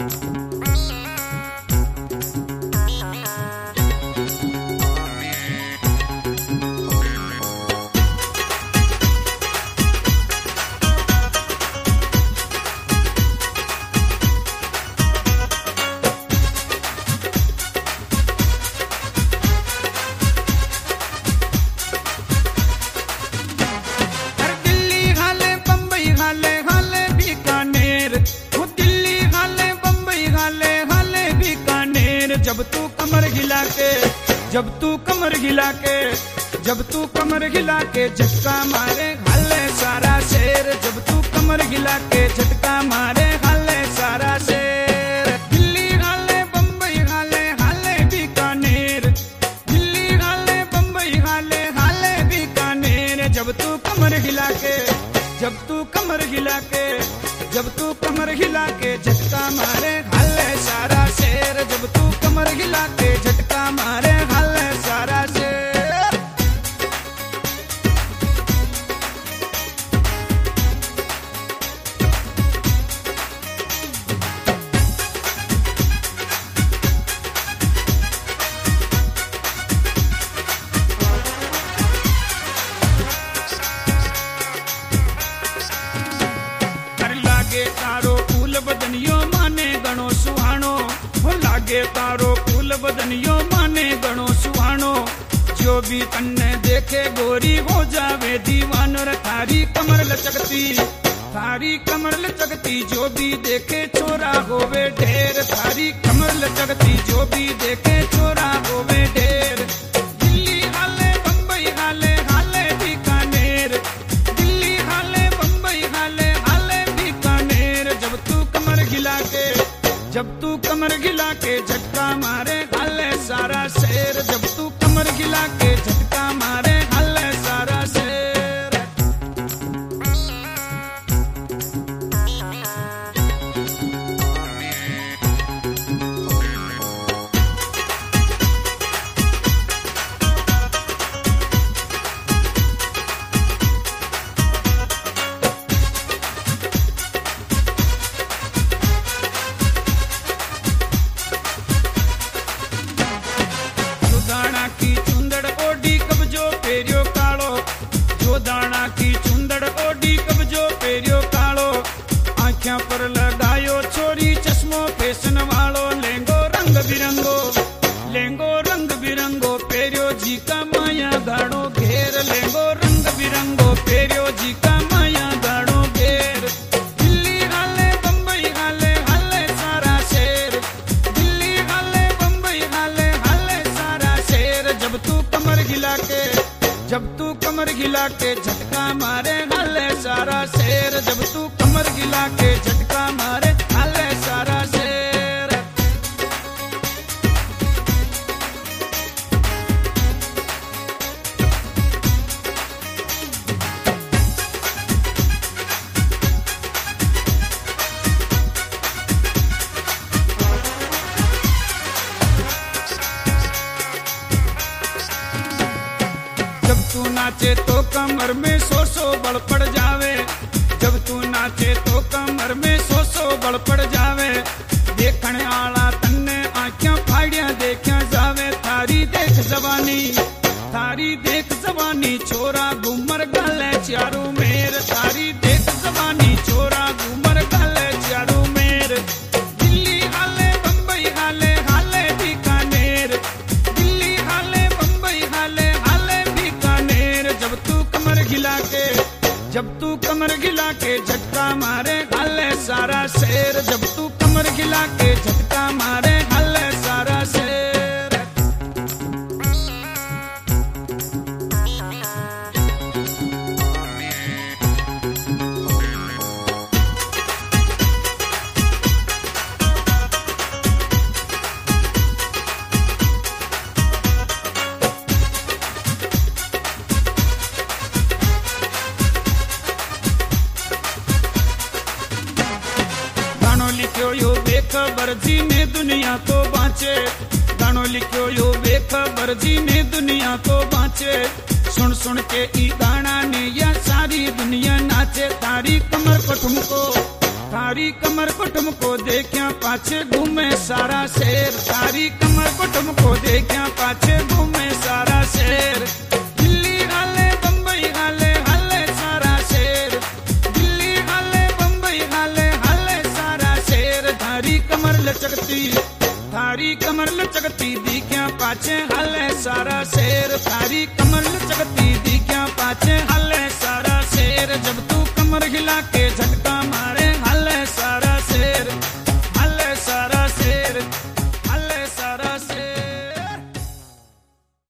जब तू कमर हिला के झटका मारे हाले सारा शेर, जब तू कमर हिला के झटका मारे हाले सारा शेर। दिल्ली हाले बम्बई हाले हाले बीकानेर, दिल्ली हाले बम्बई हाले हाले बीकानेर। जब तू कमर हिला के, जब तू कमर हिला के, जब तू कमर हिला के झटका मारे हाले सारा शेर, जब तू कमर हिला के झटका मारे हाले सारा शेर। तारो फूल बदनियो माने गणो सुहानो, हो लागे तारो फूल बदनियो माने गणो सुहानो। जो भी तन्ने देखे गोरी हो जावे दीवानो रे। थारी कमर लचकती, थारी कमर लचकती, जो भी देखे छोरा होवे ढेर। थारी कमर लचकती, जो भी देखे छोरा होवे ढेर। दिल्ली हाले बम्बई हाले हाले बीकानेर, दिल्ली हाले बम्बई हाले हाले बीकानेर। जब तू कमर हिला के, जब तू कमर हिला के झटका मारे हाले सारा शेर, जब तू कमर हिला के झटका मारे हाले सारा शेर। दाना की चुंदड़ ओडी कब्जो पेरियो कालो, जो दाना की चुंदड़ ओडी कब्जो पेरियो कालो। आँखों पर लगायो छोरी चश्मो फैशन वालो। लेंगो रंग बिरंगो, लेंगो रंग बिरंगो पेरियो जी का माया गाड़ो घेर। लेंगो रंग बिरंगो पेरियो जी का माया गाड़ो घेर। दिल्ली हाले बम्बई हाले हाले सारा शेर, दिल्ली हाले बम्बई हाले हाले सारा शेर। जब तू कमर हिला के, जब तू कमर हिला के झटका मारे हाले सारा शेर, जब तू कमर हिला के झटका मारे हाले सारा शेर। जब तू नाचे तो कमर में सौ सौ बल पड़ जावे, जब तू नाचे तो कमर में सौ सौ बल पड़ जावे। देखने आला तन्ने आँखियां फाड़ियां देखिया जावे। थारी देख जवानी, थारी देख जवानी, छोरा घूमर गाले चारू मेर। थारी देख जवानी, छोरा घूमर गाले चारू मेर। दिल्ली हाले बम्बई हाले हाले बीकानेर, दिल्ली हाले बम्बई हाले हाले बीकानेर। जब तू कमर हिला के, जब तू कमर हिला के झटका मारे हाले सारा शेर, जब तू कमर हिला के झटका मारे हाले सारा शेर। गानो लिखो यो बेखबर जी ने दुनिया तो बाँचे, गानो लिखो यो बेखबर जी ने दुनिया तो बाँचे। सुन सुन के ई गाना ने या सारी दुनिया नाचे। थारी कमर को ठुमको, थारी कमर को तुमको देखिया पाछे घूमे सारा शेर, थारी कमर को तुमको देखिया पाछे घूमे सारा शेर। दिल्ली हाले बम्बई हाले हाले सारा शेर, दिल्ली हाले बम्बई हाले हाले सारा शेर। थारी कमर लचकती, थारी कमर लचकती दिख्या पाछे हाले सारा शेर, थारी कमर लचकती दिख्या पाछे हाले सारा शेर। जब तू कमर हिला के झटका मार